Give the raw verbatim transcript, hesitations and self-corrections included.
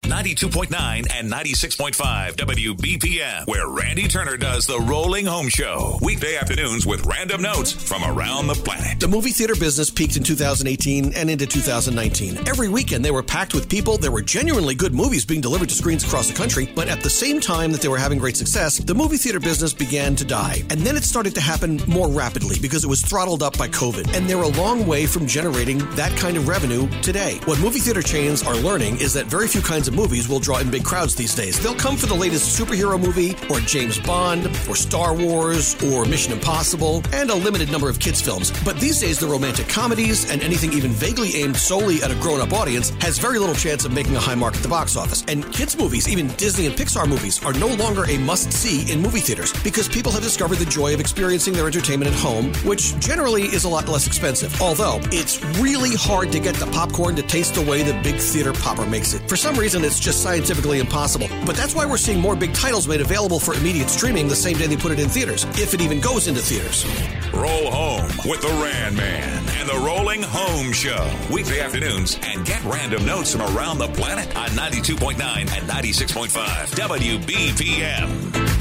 ninety-two point nine and ninety-six point five W B P M, where Randy Turner does the Rolling Home Show. Weekday afternoons with random notes from around the planet. The movie theater business peaked in two thousand eighteen and into two thousand nineteen. Every weekend they were packed with people. There were genuinely good movies being delivered to screens across the country, but at the same time that they were having great success, the movie theater business began to die. And then it started to happen more rapidly because it was throttled up by COVID. And they're a long way from generating that kind of revenue today. What movie theater chains are learning is that very few kinds of movies will draw in big crowds these days. They'll come for the latest superhero movie, or James Bond, or Star Wars, or Mission Impossible, and a limited number of kids' films. But these days, the romantic comedies and anything even vaguely aimed solely at a grown-up audience has very little chance of making a high mark at the box office. And kids' movies, even Disney and Pixar movies, are no longer a must-see in movie theaters because people have discovered the joy of experiencing their entertainment at home, which generally is a lot less expensive. Although, it's really hard to get the popcorn to taste the way the big theater popper makes it. For some reason, it's just scientifically impossible. But that's why we're seeing more big titles made available for immediate streaming the same day they put it in theaters, if it even goes into theaters. Roll home with the Ran Man and the Rolling Home Show. Weekday afternoons, and get random notes from around the planet on ninety-two point nine and ninety-six point five W B P M.